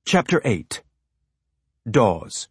Chapter 8. Dawes.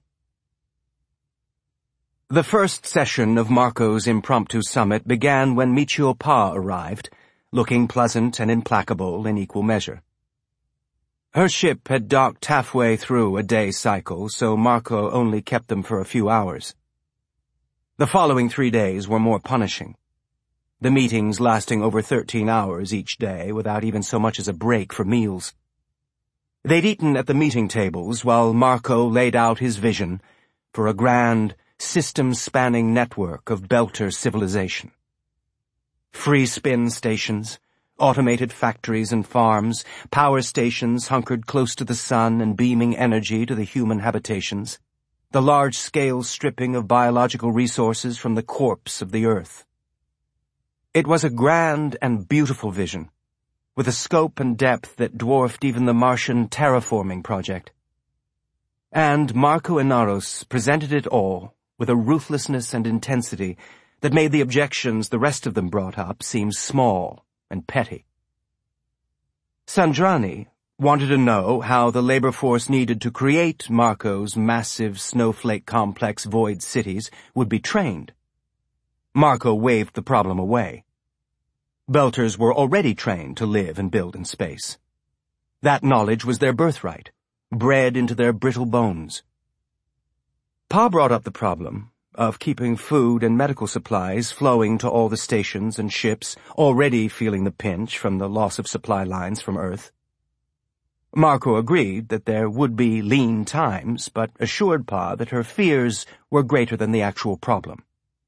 The first session of Marco's impromptu summit began when Michio Pa arrived, looking pleasant and implacable in equal measure. Her ship had docked halfway through a day cycle, so Marco only kept them for a few hours. The following 3 days were more punishing, the meetings lasting over 13 hours each day without even so much as a break for meals. They'd eaten at the meeting tables while Marco laid out his vision for a grand, system-spanning network of Belter civilization. Free spin stations, automated factories and farms, power stations hunkered close to the sun and beaming energy to the human habitations, the large-scale stripping of biological resources from the corpse of the Earth. It was a grand and beautiful vision, with a scope and depth that dwarfed even the Martian terraforming project. And Marco Inaros presented it all with a ruthlessness and intensity that made the objections the rest of them brought up seem small and petty. Sandrani wanted to know how the labor force needed to create Marco's massive snowflake complex void cities would be trained. Marco waved the problem away. Belters were already trained to live and build in space. That knowledge was their birthright, bred into their brittle bones. Pa brought up the problem of keeping food and medical supplies flowing to all the stations and ships already feeling the pinch from the loss of supply lines from Earth. Marco agreed that there would be lean times, but assured Pa that her fears were greater than the actual problem.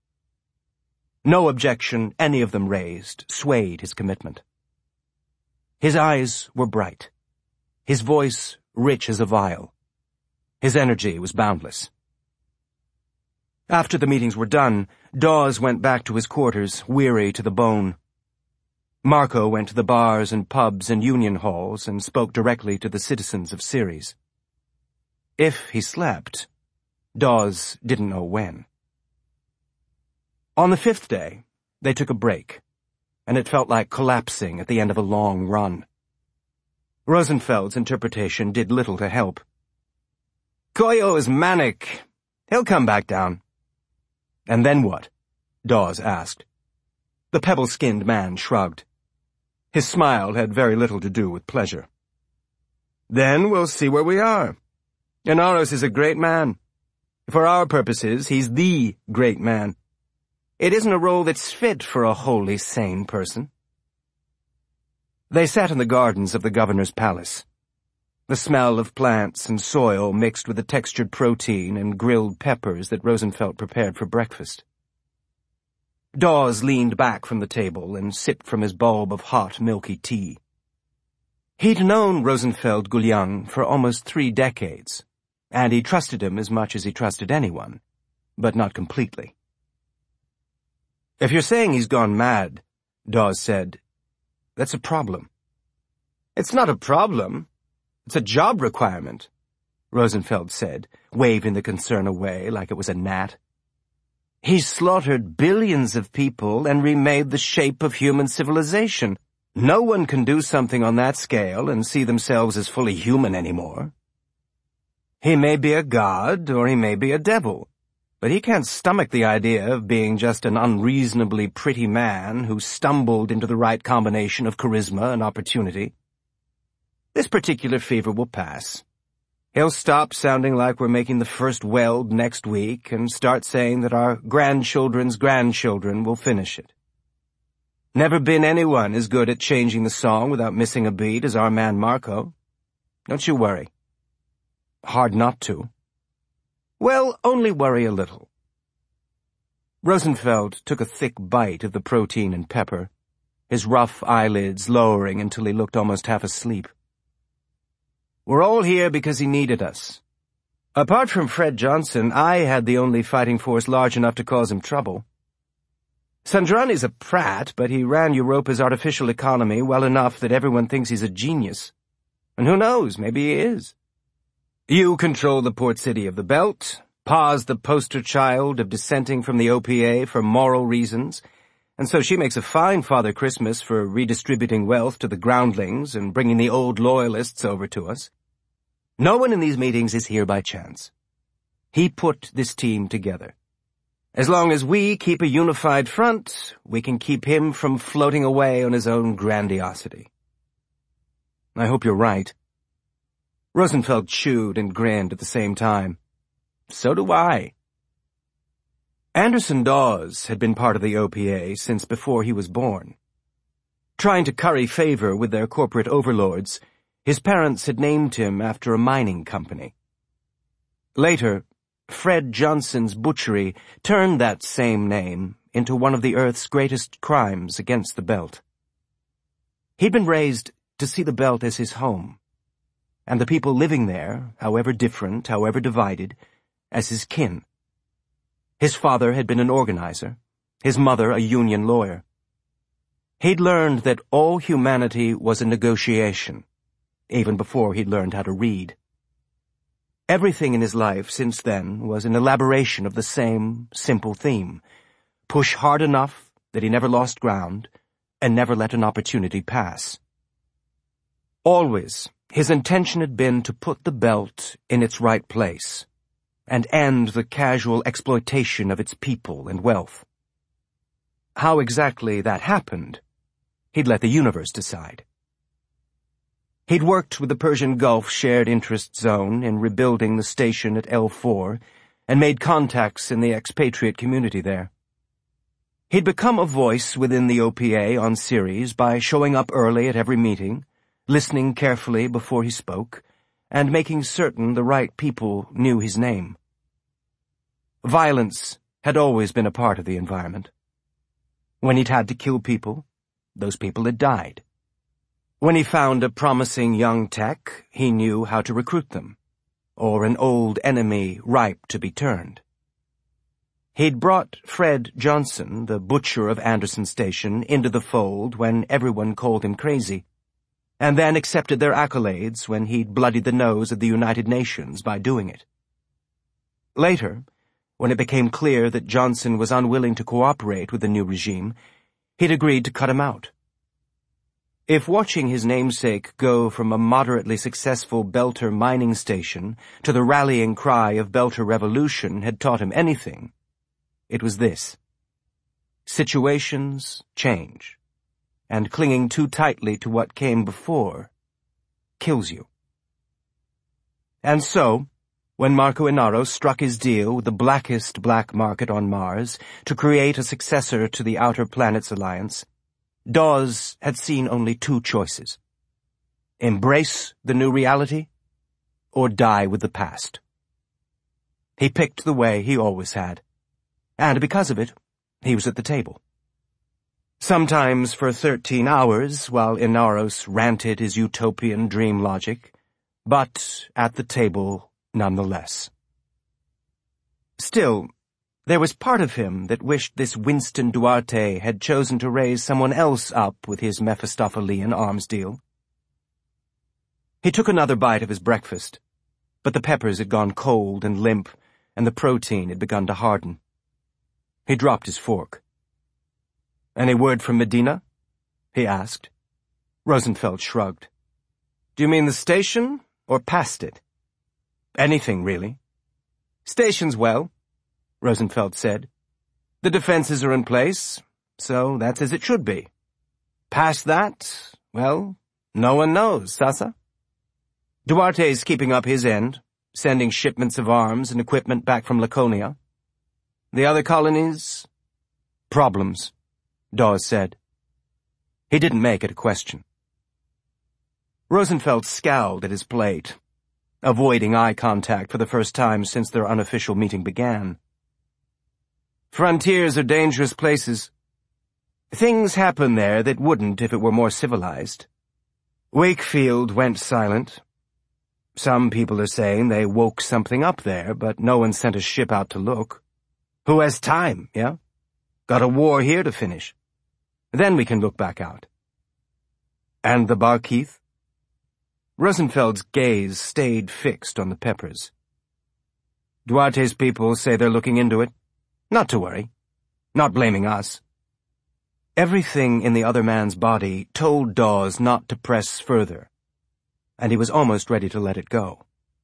No objection any of them raised swayed his commitment. His eyes were bright, his voice rich as a vial. His energy was boundless. After the meetings were done, Dawes went back to his quarters, weary to the bone. Marco went to the bars and pubs and union halls and spoke directly to the citizens of Ceres. If he slept, Dawes didn't know when. On the 5th day, they took a break, and it felt like collapsing at the end of a long run. Rosenfeld's interpretation did little to help. Koyo is manic. He'll come back down. And then what? Dawes asked. The pebble-skinned man shrugged. His smile had very little to do with pleasure. Then we'll see where we are. Inaros is a great man. For our purposes, he's the great man. It isn't a role that's fit for a wholly sane person. They sat in the gardens of the governor's palace. The smell of plants and soil mixed with the textured protein and grilled peppers that Rosenfeld prepared for breakfast. Dawes leaned back from the table and sipped from his bulb of hot, milky tea. He'd known Rosenfeld Gulyang for almost 3 decades, and he trusted him as much as he trusted anyone, but not completely. If you're saying he's gone mad, Dawes said, that's a problem. It's not a problem. It's a job requirement, Rosenfeld said, waving the concern away like it was a gnat. He's slaughtered billions of people and remade the shape of human civilization. No one can do something on that scale and see themselves as fully human anymore. He may be a god or he may be a devil, but he can't stomach the idea of being just an unreasonably pretty man who stumbled into the right combination of charisma and opportunity. This particular fever will pass. He'll stop sounding like we're making the first weld next week and start saying that our grandchildren's grandchildren will finish it. Never been anyone as good at changing the song without missing a beat as our man Marco. Don't you worry. Hard not to. Well, only worry a little. Rosenfeld took a thick bite of the protein and pepper, his rough eyelids lowering until he looked almost half asleep. We're all here because he needed us. Apart from Fred Johnson, I had the only fighting force large enough to cause him trouble. Sandrani's a prat, but he ran Europa's artificial economy well enough that everyone thinks he's a genius. And who knows, maybe he is. You control the port city of the Belt, Pa's the poster child of dissenting from the OPA for moral reasons, and so she makes a fine Father Christmas for redistributing wealth to the groundlings and bringing the old loyalists over to us. No one in these meetings is here by chance. He put this team together. As long as we keep a unified front, we can keep him from floating away on his own grandiosity. I hope you're right. Rosenfeld chewed and grinned at the same time. So do I. Anderson Dawes had been part of the OPA since before he was born. Trying to curry favor with their corporate overlords, his parents had named him after a mining company. Later, Fred Johnson's butchery turned that same name into one of the Earth's greatest crimes against the Belt. He'd been raised to see the Belt as his home, and the people living there, however different, however divided, as his kin. His father had been an organizer, his mother a union lawyer. He'd learned that all humanity was a negotiation, even before he'd learned how to read. Everything in his life since then was an elaboration of the same simple theme: push hard enough that he never lost ground, and never let an opportunity pass. Always, his intention had been to put the Belt in its right place, and end the casual exploitation of its people and wealth. How exactly that happened, he'd let the universe decide. He'd worked with the Persian Gulf Shared Interest Zone in rebuilding the station at L4 and made contacts in the expatriate community there. He'd become a voice within the OPA on Ceres by showing up early at every meeting, listening carefully before he spoke, and making certain the right people knew his name. Violence had always been a part of the environment. When he'd had to kill people, those people had died. When he found a promising young tech, he knew how to recruit them, or an old enemy ripe to be turned. He'd brought Fred Johnson, the butcher of Anderson Station, into the fold when everyone called him crazy, and then accepted their accolades when he'd bloodied the nose of the United Nations by doing it. Later, when it became clear that Johnson was unwilling to cooperate with the new regime, he'd agreed to cut him out. If watching his namesake go from a moderately successful Belter mining station to the rallying cry of Belter Revolution had taught him anything, it was this: situations change, and clinging too tightly to what came before kills you. And so, when Marco Inaro struck his deal with the blackest black market on Mars to create a successor to the Outer Planets Alliance, Dawes had seen only two choices: embrace the new reality, or die with the past. He picked the way he always had, and because of it, he was at the table. Sometimes for 13 hours, while Inaros ranted his utopian dream logic, but at the table nonetheless. Still, there was part of him that wished this Winston Duarte had chosen to raise someone else up with his Mephistophelian arms deal. He took another bite of his breakfast, but the peppers had gone cold and limp, and the protein had begun to harden. He dropped his fork. "Any word from Medina?" he asked. Rosenfeld shrugged. "Do you mean the station, or past it?" "Anything, really." "Station's well," Rosenfeld said. "The defenses are in place, so that's as it should be. Past that, well, no one knows, Sasa. Duarte's keeping up his end, sending shipments of arms and equipment back from Laconia. The other colonies? Problems, Dawes said. He didn't make it a question. Rosenfeld scowled at his plate, avoiding eye contact for the first time since their unofficial meeting began. Frontiers are dangerous places. Things happen there that wouldn't if it were more civilized. Wakefield went silent. Some people are saying they woke something up there, but no one sent a ship out to look. Who has time, yeah? Got a war here to finish. Then we can look back out. And the Barkeith? Rosenfeld's gaze stayed fixed on the peppers. Duarte's people say they're looking into it. Not to worry. Not blaming us. Everything in the other man's body told Dawes not to press further, and he was almost ready to let it go.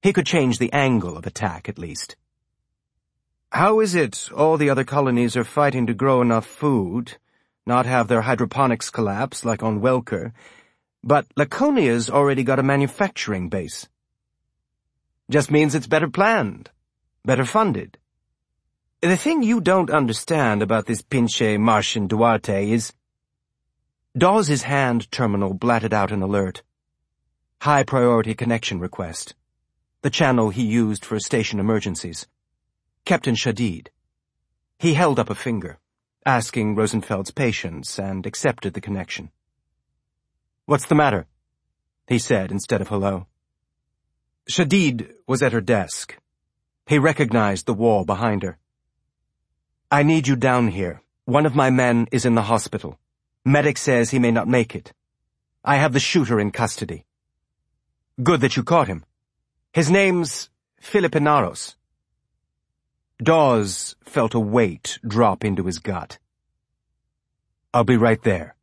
He could change the angle of attack, at least. How is it all the other colonies are fighting to grow enough food, not have their hydroponics collapse like on Welker, but Laconia's already got a manufacturing base? Just means it's better planned, better funded. The thing you don't understand about this pinche Martian Duarte is... Dawes' hand terminal blatted out an alert. High priority connection request. The channel he used for station emergencies. Captain Shadid. He held up a finger, asking Rosenfeld's patience, and accepted the connection. "What's the matter?" he said instead of hello. Shadid was at her desk. He recognized the wall behind her. "I need you down here. One of my men is in the hospital. Medic says he may not make it. I have the shooter in custody." "Good that you caught him. His name's Philip Inaros." Dawes felt a weight drop into his gut. "I'll be right there."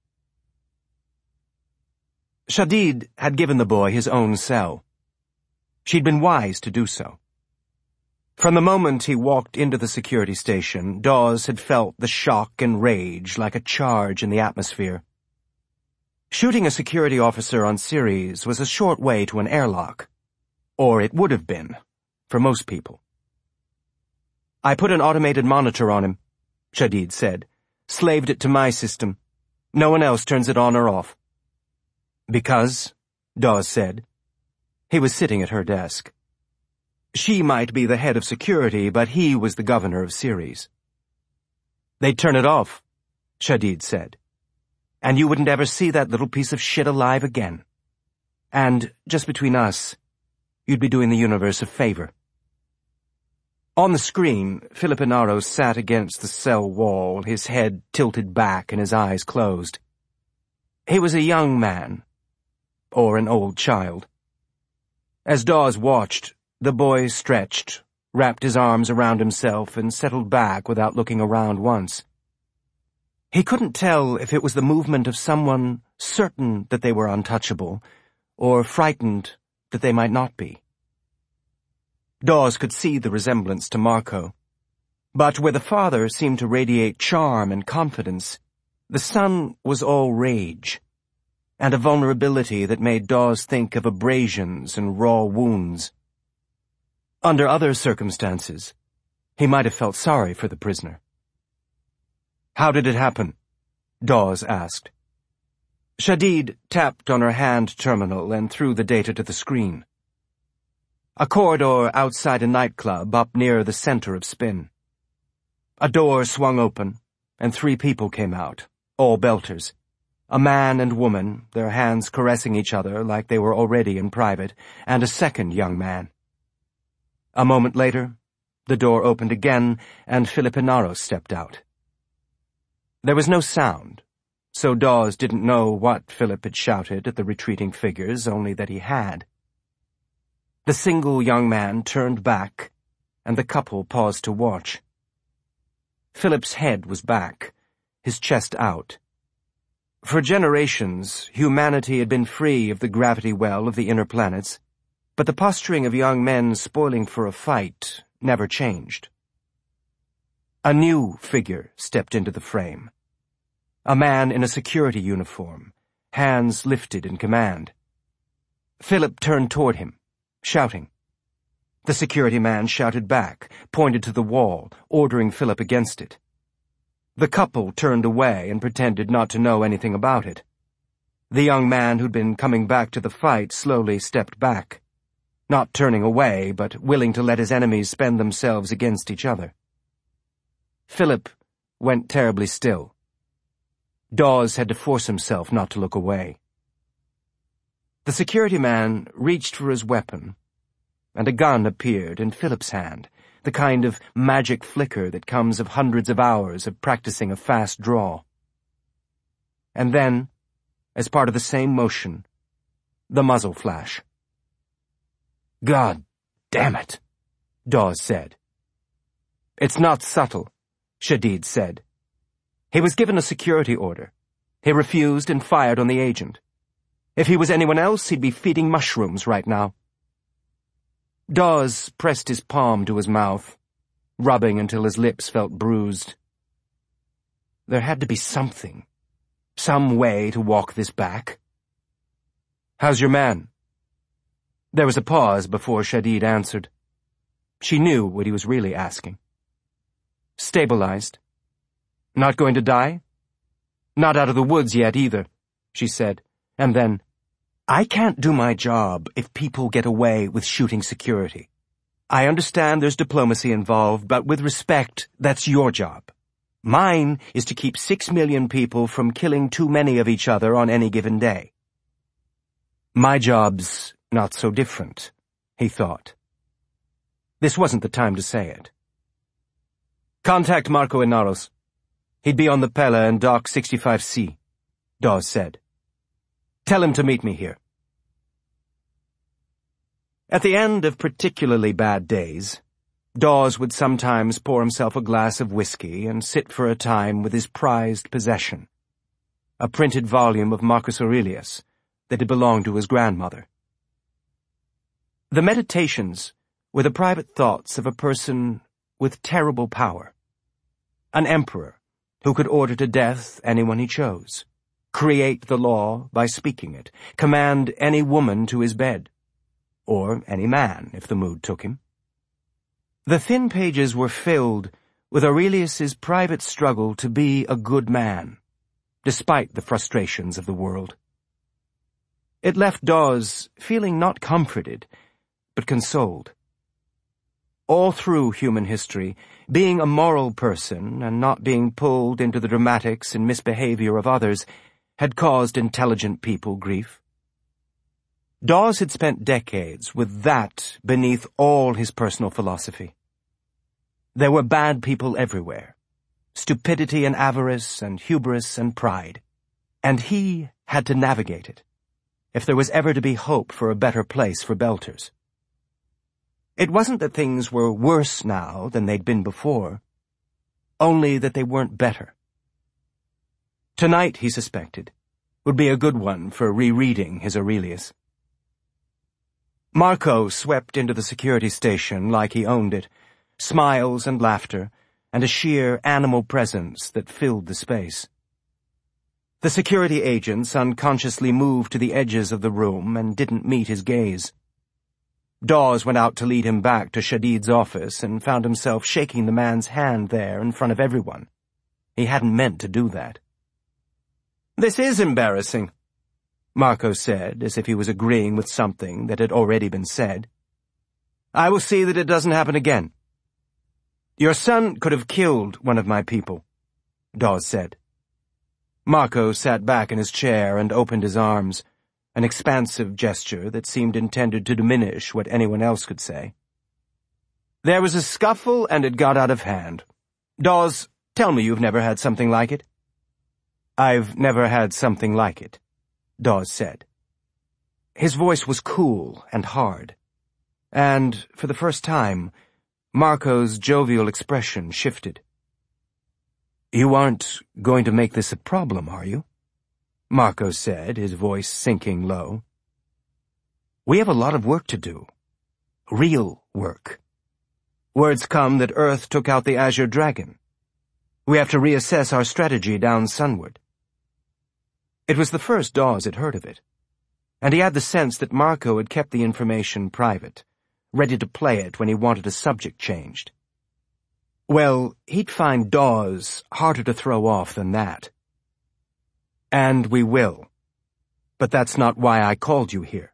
Shadid had given the boy his own cell. She'd been wise to do so. From the moment he walked into the security station, Dawes had felt the shock and rage like a charge in the atmosphere. Shooting a security officer on Ceres was a short way to an airlock. Or it would have been, for most people. "I put an automated monitor on him," Shadid said. "Slaved it to my system. No one else turns it on or off." "Because," Dawes said. He was sitting at her desk. She might be the head of security, but he was the governor of Ceres. "They'd turn it off," Shadid said. "And you wouldn't ever see that little piece of shit alive again. And, just between us, you'd be doing the universe a favor." On the screen, Philip Inaros sat against the cell wall, his head tilted back and his eyes closed. He was a young man, or an old child. As Dawes watched, the boy stretched, wrapped his arms around himself, and settled back without looking around once. He couldn't tell if it was the movement of someone certain that they were untouchable, or frightened that they might not be. Dawes could see the resemblance to Marco, but where the father seemed to radiate charm and confidence, the son was all rage, and a vulnerability that made Dawes think of abrasions and raw wounds. Under other circumstances, he might have felt sorry for the prisoner. "How did it happen?" Dawes asked. Shadid tapped on her hand terminal and threw the data to the screen. A corridor outside a nightclub up near the center of Spin. A door swung open, and 3 people came out, all belters. A man and woman, their hands caressing each other like they were already in private, and a second young man. A moment later, the door opened again, and Philip Inaros stepped out. There was no sound, so Dawes didn't know what Philip had shouted at the retreating figures, only that he had. The single young man turned back, and the couple paused to watch. Philip's head was back, his chest out. For generations, humanity had been free of the gravity well of the inner planets, but the posturing of young men spoiling for a fight never changed. A new figure stepped into the frame. A man in a security uniform, hands lifted in command. Philip turned toward him, shouting. The security man shouted back, pointed to the wall, ordering Philip against it. The couple turned away and pretended not to know anything about it. The young man who'd been coming back to the fight slowly stepped back, not turning away, but willing to let his enemies spend themselves against each other. Philip went terribly still. Dawes had to force himself not to look away. The security man reached for his weapon, and a gun appeared in Philip's hand, the kind of magic flicker that comes of hundreds of hours of practicing a fast draw. And then, as part of the same motion, the muzzle flash. "God damn it," Dawes said. "It's not subtle," Shadid said. "He was given a security order. He refused and fired on the agent. If he was anyone else, he'd be feeding mushrooms right now." Dawes pressed his palm to his mouth, rubbing until his lips felt bruised. There had to be something, some way to walk this back. "How's your man?" There was a pause before Shadid answered. She knew what he was really asking. "Stabilized. Not going to die?" "Not out of the woods yet, either," she said, and then, "I can't do my job if people get away with shooting security. I understand there's diplomacy involved, but with respect, that's your job. Mine is to keep 6 million people from killing too many of each other on any given day." My job's not so different, he thought. This wasn't the time to say it. "Contact Marco Inaros. He'd be on the Pella and Dock 65C, Dawes said. "Tell him to meet me here." At the end of particularly bad days, Dawes would sometimes pour himself a glass of whiskey and sit for a time with his prized possession, a printed volume of Marcus Aurelius that had belonged to his grandmother. The Meditations were the private thoughts of a person with terrible power, an emperor who could order to death anyone he chose, create the law by speaking it, command any woman to his bed, or any man if the mood took him. The thin pages were filled with Aurelius's private struggle to be a good man, despite the frustrations of the world. It left Dawes feeling not comforted, but consoled. All through human history, being a moral person and not being pulled into the dramatics and misbehavior of others had caused intelligent people grief. Dawes had spent decades with that beneath all his personal philosophy. There were bad people everywhere, stupidity and avarice and hubris and pride, and he had to navigate it, if there was ever to be hope for a better place for Belters. It wasn't that things were worse now than they'd been before, only that they weren't better. Tonight, he suspected, would be a good one for rereading his Aurelius. Marco swept into the security station like he owned it, smiles and laughter, and a sheer animal presence that filled the space. The security agents unconsciously moved to the edges of the room and didn't meet his gaze. Dawes went out to lead him back to Shadid's office and found himself shaking the man's hand there in front of everyone. He hadn't meant to do that. "This is embarrassing," Marco said, as if he was agreeing with something that had already been said. "I will see that it doesn't happen again." "Your son could have killed one of my people," Dawes said. Marco sat back in his chair and opened his arms, an expansive gesture that seemed intended to diminish what anyone else could say. "There was a scuffle and it got out of hand. Dawes, tell me you've never had something like it." "I've never had something like it," Dawes said. His voice was cool and hard, and, for the first time, Marco's jovial expression shifted. "You aren't going to make this a problem, are you?" Marco said, his voice sinking low. "We have a lot of work to do. Real work. Words come that Earth took out the Azure Dragon. We have to reassess our strategy down sunward." It was the first Dawes had heard of it, and he had the sense that Marco had kept the information private, ready to play it when he wanted a subject changed. Well, he'd find Dawes harder to throw off than that. "And we will. But that's not why I called you here."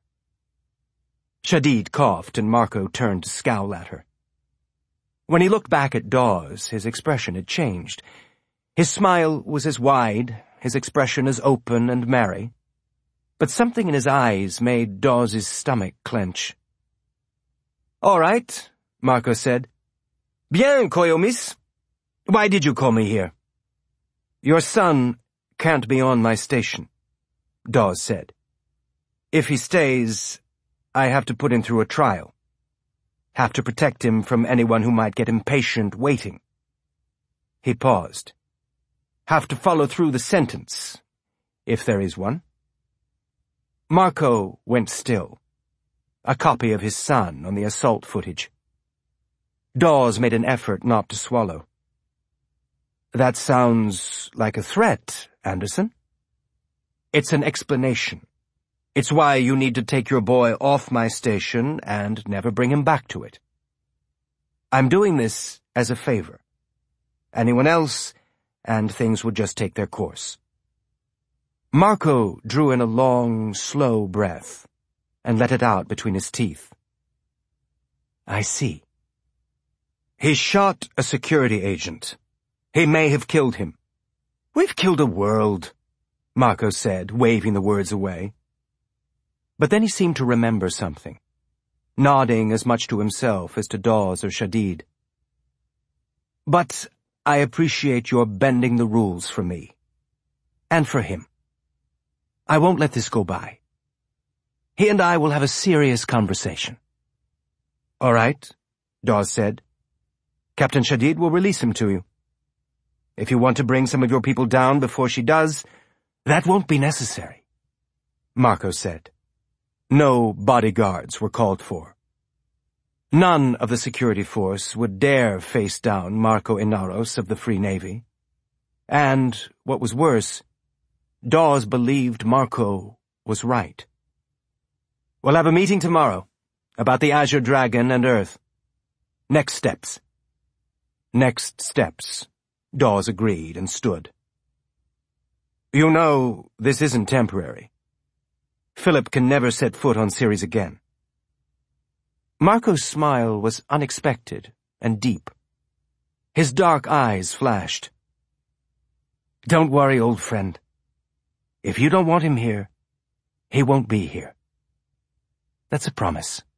Shadid coughed and Marco turned to scowl at her. When he looked back at Dawes, his expression had changed. His smile was as wide, his expression as open and merry, but something in his eyes made Dawes's stomach clench. "All right," Marco said. "Bien, Koyomis. Why did you call me here?" "Your son can't be on my station," Dawes said. "If he stays, I have to put him through a trial. Have to protect him from anyone who might get impatient waiting." He paused. "Have to follow through the sentence, if there is one." Marco went still. a copy of his son on the assault footage. Dawes made an effort not to swallow. That sounds like a threat, Anderson. It's an explanation. It's why you need to take your boy off my station and never bring him back to it. I'm doing this as a favor. Anyone else, and things would just take their course. Marco drew in a long, slow breath and let it out between his teeth. I see. He shot a security agent. He may have killed him. We've killed a world, Marco said, waving the words away. But then he seemed to remember something, nodding as much to himself as to Dawes or Shadid. But I appreciate your bending the rules for me. And for him. I won't let this go by. He and I will have a serious conversation. All right, Dawes said. Captain Shadid will release him to you. If you want to bring some of your people down before she does, that won't be necessary, Marco said. No bodyguards were called for. None of the security force would dare face down Marco Inaros of the Free Navy. And, what was worse, Dawes believed Marco was right. We'll have a meeting tomorrow about the Azure Dragon and Earth. Next steps. Next steps, Dawes agreed and stood. You know, this isn't temporary. Philip can never set foot on Ceres again. Marco's smile was unexpected and deep. His dark eyes flashed. Don't worry, old friend. If you don't want him here, he won't be here. That's a promise.